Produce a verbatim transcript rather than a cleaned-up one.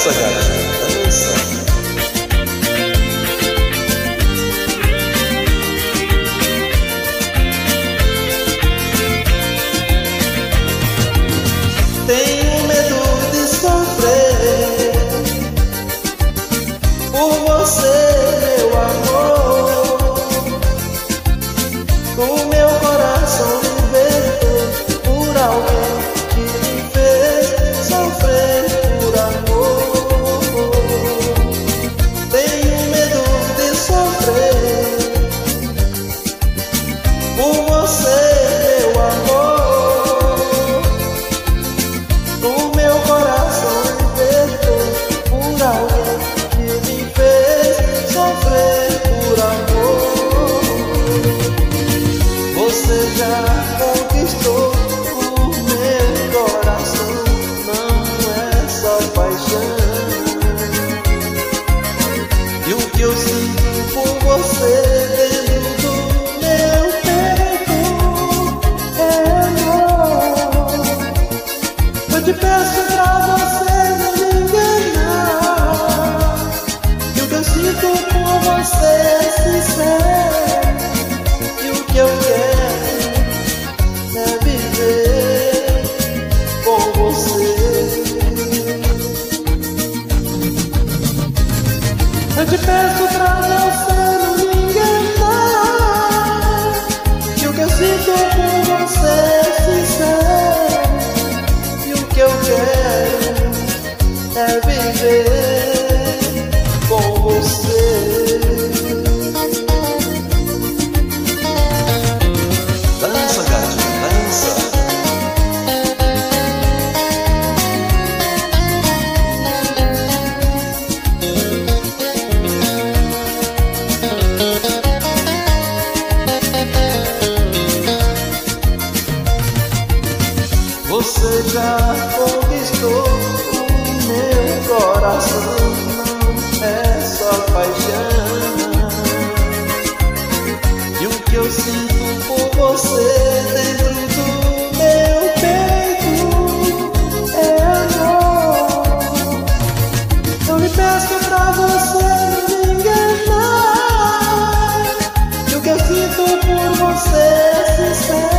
Dança, gatinho, dança. Tenho medo de sofrer por você, meu amor. O meu coração libertou por alguém que me fez sofrer por amor. Tenho medo de sofrer por você, meu amor. O meu coração libertou por alguém que me fez sofrer por amor. Você já conquistou o meu coração, não é só paixão. E o que eu sinto por você dentro do meu peito é amor. Eu te peço pra você não me enganar, que o que eu sinto por você é sincero. E o que eu quero é viver com você. Eu te peço pra você não me enganar, que o que eu sinto por você é sincero. E o que eu quero é viver com você. Dança, gatinho, dança. Você já conquistou o meu coração, não é só paixão. E o que eu sinto por você dentro do meu peito é amor. Eu lhe peço pra você não me enganar, que o que eu sinto por você é sincero.